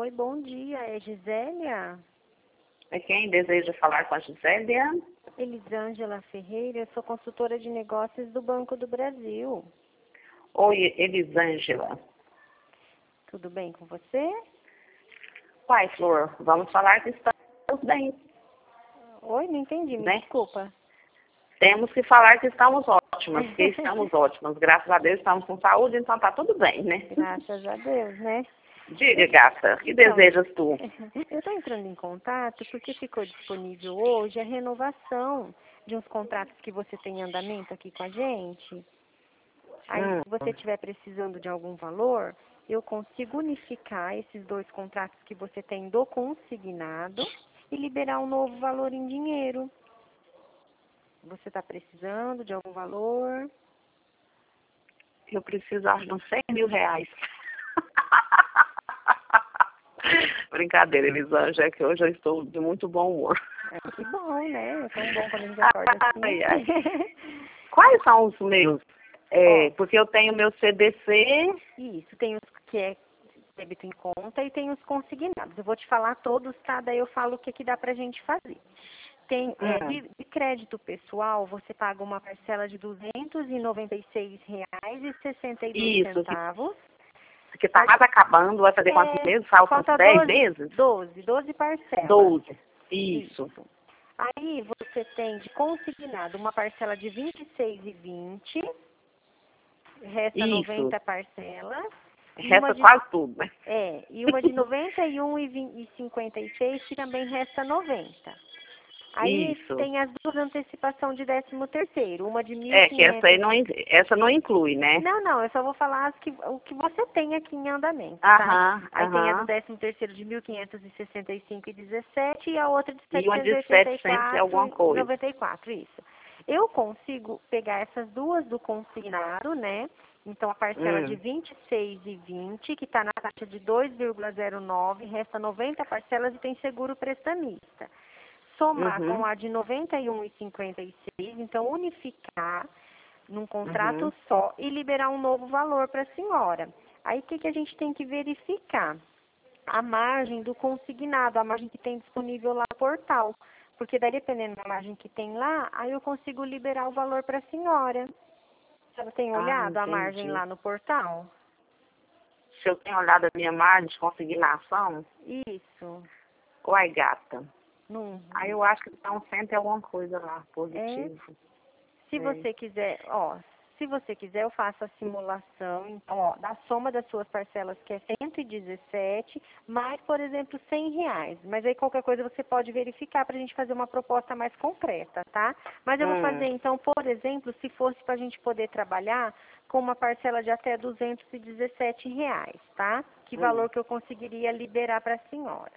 Oi, bom dia. É Gisélia? É quem deseja falar com a Gisélia? Elisângela Ferreira, eu sou consultora de negócios do Banco do Brasil. Oi, Elisângela. Tudo bem com você? Uai, Flor, vamos falar que estamos bem, Oi, não entendi, me né? desculpa. Temos que falar que estamos ótimas, porque estamos ótimas. Graças a Deus estamos com saúde, então tá tudo bem, né? Graças a Deus, né? Diga, gata, que Então, desejas tu? eu estou entrando em contato porque ficou disponível hoje a renovação de uns contratos que você tem em andamento aqui com a gente. Aí, se você estiver precisando de algum valor, eu consigo unificar esses dois contratos que você tem do consignado e liberar um novo valor em dinheiro. Você está precisando de algum valor? Eu preciso de uns 100 mil reais. Brincadeira, Elisângela, é que hoje eu estou de muito bom humor. Que bom, né? É tão bom quando a gente acorda assim. Ai, ai. Quais são os meus? Porque eu tenho meu CDC. Isso, tem os que é débito em conta e tem os consignados. Eu vou te falar todos, tá? Daí eu falo o que dá pra gente fazer. Tem, de crédito pessoal, você paga uma parcela de R$ 296,62. Isso, que tá quase acabando, vai fazer quantos meses? Faltam 10 meses? 12 parcelas. 12, isso. Aí você tem de consignado uma parcela de R$ 26,20, resta 90 parcelas. Resta quase tudo, né? E uma de R$ 91,56, que também resta 90. Aí tem as duas antecipações de 13º, uma de 1.500. Que essa não inclui, né? Não, eu só vou falar o que você tem aqui em andamento, tá? Aí tem a do 13º de 1.565,17 e a outra de 784,94, isso. Eu consigo pegar essas duas do consignado, né? Então, a parcela de R$ 26,20, que está na taxa de 2,09, resta 90 parcelas e tem seguro prestamista. Somar com a de R$ 91,56, então unificar num contrato só e liberar um novo valor para a senhora. Aí, o que a gente tem que verificar? A margem do consignado, a margem que tem disponível lá no portal. Porque daí, dependendo da margem que tem lá, aí eu consigo liberar o valor para a senhora. Você tem olhado a margem lá no portal? Se eu tenho olhado a minha margem de consignação? Isso. Uai, gata. Aí eu acho que está um cento e alguma coisa lá, positivo. Se você quiser, se você quiser, eu faço a simulação, então, da soma das suas parcelas, que é 117, mais, por exemplo, R$ 100. Mas aí qualquer coisa você pode verificar para a gente fazer uma proposta mais concreta, tá? Mas eu vou fazer, então, por exemplo, se fosse para a gente poder trabalhar com uma parcela de até R$ 217, tá? Que valor que eu conseguiria liberar para a senhora.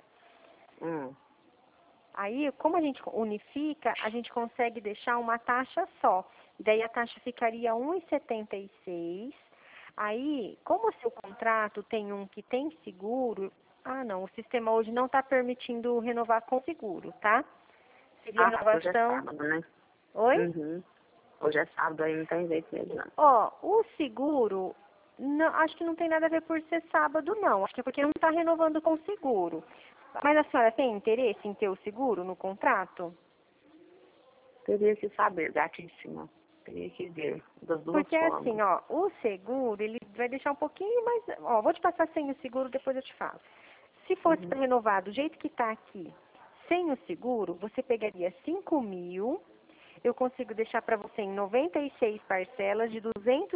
Aí, como a gente unifica, a gente consegue deixar uma taxa só. Daí a taxa ficaria R$ 1,76. Aí, como o seu contrato tem um que tem seguro... o sistema hoje não está permitindo renovar com seguro, tá? Seria renovação... Hoje é sábado, né? Oi? Hoje é sábado, aí não tem jeito mesmo, não. O seguro... Não, acho que não tem nada a ver por ser sábado, não. Acho que é porque não está renovando com seguro. Mas a senhora tem interesse em ter o seguro no contrato? Teria que saber, gatíssima. Teria que ver das duas formas. Porque assim, o seguro, ele vai deixar um pouquinho mais... vou te passar sem o seguro, depois eu te falo. Se fosse para renovar do jeito que está aqui, sem o seguro, você pegaria 5 mil, eu consigo deixar para você em 96 parcelas de R$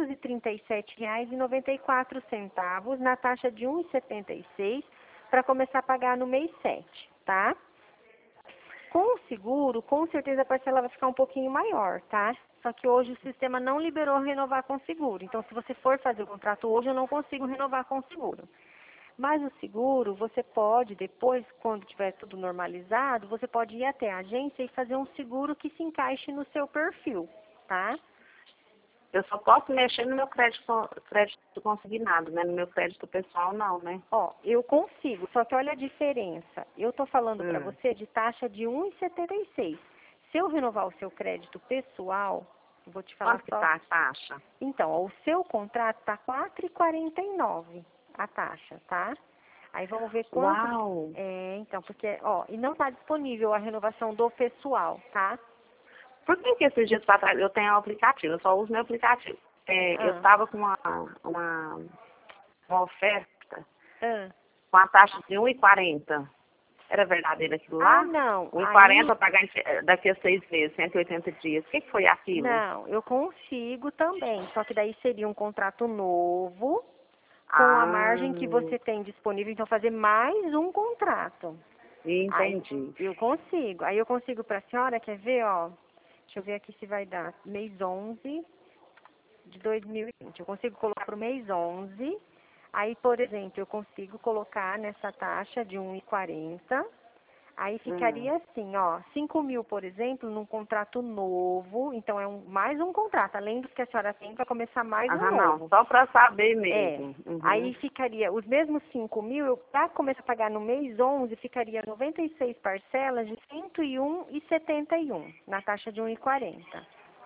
237,94, na taxa de 1,76, para começar a pagar no mês 7, tá? Com o seguro, com certeza a parcela vai ficar um pouquinho maior, tá? Só que hoje o sistema não liberou renovar com seguro. Então, se você for fazer o contrato hoje, eu não consigo renovar com seguro. Mas o seguro, você pode, depois, quando tiver tudo normalizado, você pode ir até a agência e fazer um seguro que se encaixe no seu perfil, tá? Eu só posso mexer no meu crédito consignado, né? No meu crédito pessoal, não, né? Eu consigo, só que olha a diferença. Eu tô falando para você de taxa de 1,76. Se eu renovar o seu crédito pessoal, vou te falar Quanto que tá a taxa? Então, o seu contrato tá 4,49 a taxa, tá? Aí vamos ver quanto... Uau! Então, porque, ó, e não está disponível a renovação do pessoal, tá? Por que esses dias para trás eu tenho o aplicativo? Eu só uso meu aplicativo. Eu estava com uma oferta Ah. com a taxa de 1,40. Era verdadeiro aquilo lá? Ah, não. 1,40 Aí... pagar daqui a 6 meses, 180 dias. O que foi aquilo? Não, eu consigo também. Só que daí seria um contrato novo, com a Ah, margem que você tem disponível, então fazer mais um contrato. Aí entendi. eu consigo. Aí eu consigo para a senhora, quer ver, ó? Deixa eu ver aqui se vai dar. Mês 11 de 2020. Eu consigo colocar para o mês 11. Aí, por exemplo, eu consigo colocar nessa taxa de 1,40. Aí ficaria assim, ó, 5.000, por exemplo, num contrato novo. Então é mais um contrato, além dos que a senhora tem, vai começar mais um Não, novo. só para saber mesmo. Aí ficaria, os mesmos 5.000, eu para começar a pagar no mês 11, ficaria 96 parcelas de 101,71, na taxa de 1,40.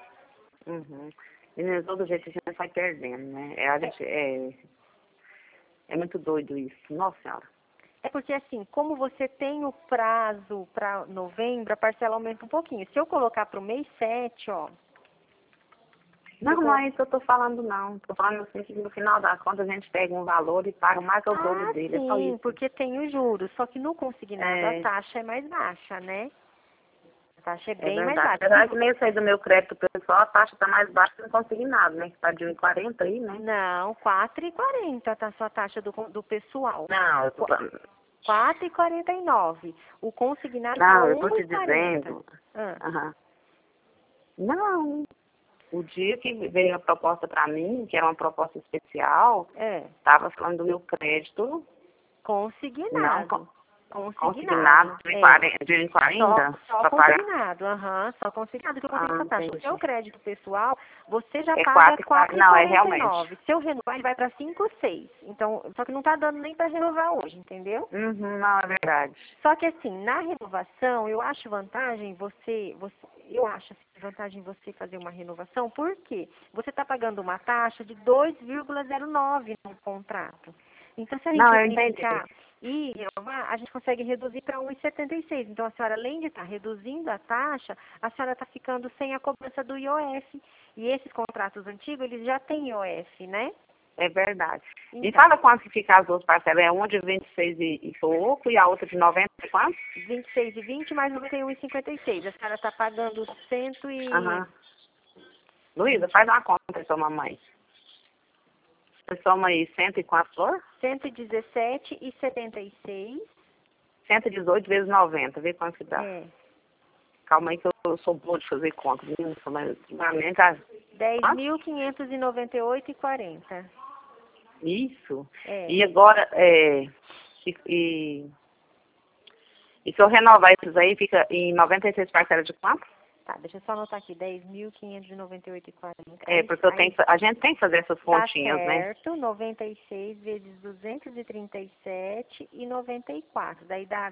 E de todo jeito a gente vai perdendo, né? É muito doido isso. Nossa Senhora. É porque assim, como você tem o prazo para novembro, a parcela aumenta um pouquinho. Se eu colocar para o mês 7, ó. Não é isso que eu tô falando, não. Tô falando assim que no final das contas a gente pega um valor e paga mais ao dobro dele. É só Sim, isso. porque tem os juros. Só que no consignado a taxa é mais baixa, né? A taxa é bem mais verdade. baixa. Apesar que nesse aí do meu crédito pessoal, a taxa tá mais baixa que no consignado, né? Que tá de 1,40 aí, né? Não, 4,40 tá a sua taxa do pessoal. Não, eu tô falando. 4,49. O consignado tá Não, eu tô te 1,40. dizendo. Não. O dia que veio a proposta para mim, que era uma proposta especial, tava falando do meu crédito. Consignado. Não, consignado de 1,40? Só consignado, só consignado que eu contei essa taxa. O Entendi. seu crédito pessoal, você já É paga 4,40. Não, é 4,49. realmente. Se eu renovar, ele vai para 5,6. Então, só que não tá dando nem para renovar hoje, entendeu? Não, é verdade. Só que assim, na renovação, eu acho vantagem vantagem você fazer uma renovação, porque você está pagando uma taxa de 2,09 no contrato. Então, se a gente unificar e renovar, a gente consegue reduzir para 1,76. Então, a senhora, além de estar reduzindo a taxa, a senhora está ficando sem a cobrança do IOF. E esses contratos antigos, eles já têm IOF, né? É verdade. Então, e fala quanto que fica as duas parcelas. É uma de 26 e pouco e a outra de 90 e quanto? 26,20 mais 91,56. A senhora está pagando 100 e... Luísa, faz uma conta para sua mamãe. Você soma aí 100 e quanto for? 117,76. 118 vezes 90. Vê quanto que dá. Calma aí que eu sou boa de fazer conta. Mas ultimamente... 10.598,40. Isso. E agora, e se eu renovar esses aí, fica em 96 parcelas de quanto? Tá, deixa eu só anotar aqui, 10.598,40. Porque a gente tem que fazer essas continhas, né? Certo, 96 vezes 237,94. Daí dá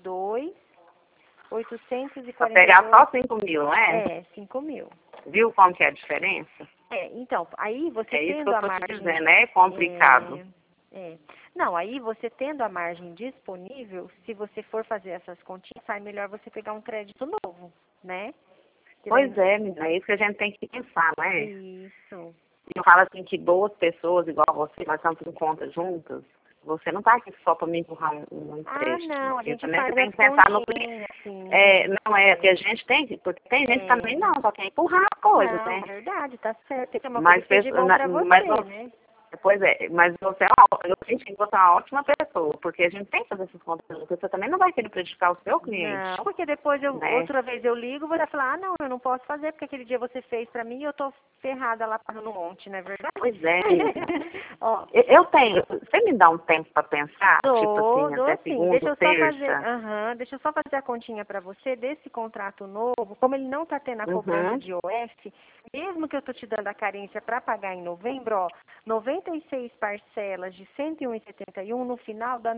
22.842. Pra pegar só 5.000, não é? 5.000. Viu como que é a diferença? Então, aí você tendo a margem... margem... Te dizendo, é complicado. Não, aí você tendo a margem disponível, se você for fazer essas continhas, sai melhor você pegar um crédito novo, né? Pois é, menina, é isso que a gente tem que pensar, né? Isso. Eu falo assim que boas pessoas, igual você, nós estamos em conta juntas, você não está aqui só para me empurrar um empréstimo. Não, a gente também faz tem que pensar no continhas, assim. Não é que a gente tem que, porque tem gente também não, só quer empurrar as coisas, né? É verdade, tá certo. Tem que ter uma mas coisa que seja bom pra você, né? Pois é, mas você eu sinto que você é uma ótima pessoa, porque a gente tem que fazer essas contas, porque você também não vai querer prejudicar o seu cliente. Não, porque depois outra vez eu ligo, você vai falar, não, eu não posso fazer, porque aquele dia você fez pra mim e eu tô ferrada lá pagando um monte, não é verdade? Pois é. Eu tenho, você me dá um tempo pra pensar? Dou até sim. segunda, Deixa eu só terça? deixa eu só fazer a continha pra você desse contrato novo, como ele não tá tendo a cobrança de IOF, mesmo que eu tô te dando a carência pra pagar em novembro, ó, 96 parcelas de 101,71 no final dá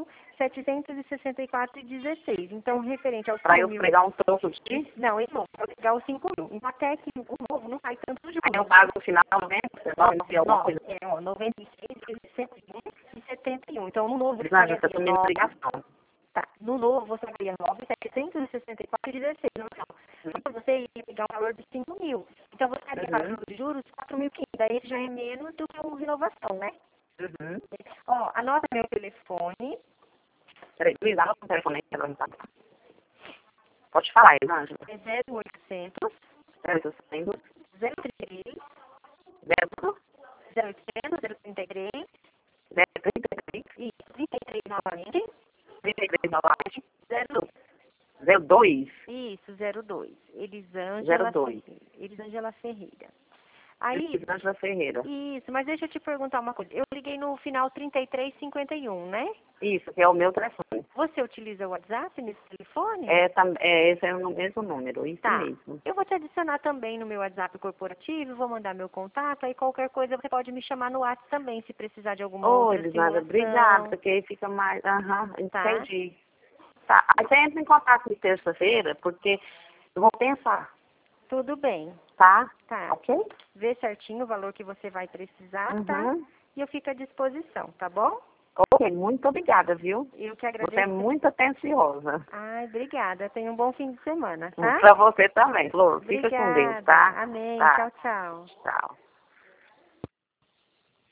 9.764,16. Então, referente aos 5.000... Para eu pegar um troco de... Não, esse novo, para pegar os 5.000. Então, até que o novo não sai tanto de Aí eu pago no final 90, alguma coisa. 96 vezes 101,71. 9.771. Então, no novo, você Elisângela, pagaria tá sumindo a ligação. Tá. No novo, você pagaria 9.764,16. Então, você ia pegar um valor de 5.000. Então, você estaria pagando de juros 4.500. Daí já é menos do que uma renovação, né? Ó, anota meu telefone. Peraí, Luiz, anota o telefone aí que ela não tá. Pode falar, Elisângela. É 0800 0800 033 0 0800 033 033 e 33 novamente 33 novamente 02. 02. Isso, 02. Elisângela 02. Elisângela Ferreira. Aí, Elisângela Ferreira. isso, mas deixa eu te perguntar uma coisa. Eu liguei no final 3351, né? Isso, que é o meu telefone. Você utiliza o WhatsApp nesse telefone? Esse é o mesmo número, isso Tá. mesmo. Eu vou te adicionar também no meu WhatsApp corporativo, vou mandar meu contato, aí qualquer coisa você pode me chamar no WhatsApp também, se precisar de alguma outra Elisângela, simulação. obrigada, porque aí fica mais... Tá. Entendi. Tá, aí você entra em contato de terça-feira, porque eu vou pensar, Tudo bem. tá? Tá. Ok? Vê certinho o valor que você vai precisar, tá? E eu fico à disposição, tá bom? Ok, muito obrigada, viu? Eu que agradeço. Você é muito atenciosa. Ai, obrigada. Tenha um bom fim de semana, tá? Pra você também, Flor. Fica com Deus, Obrigada. tá? Amém. Tá. Tchau, tchau. Tchau.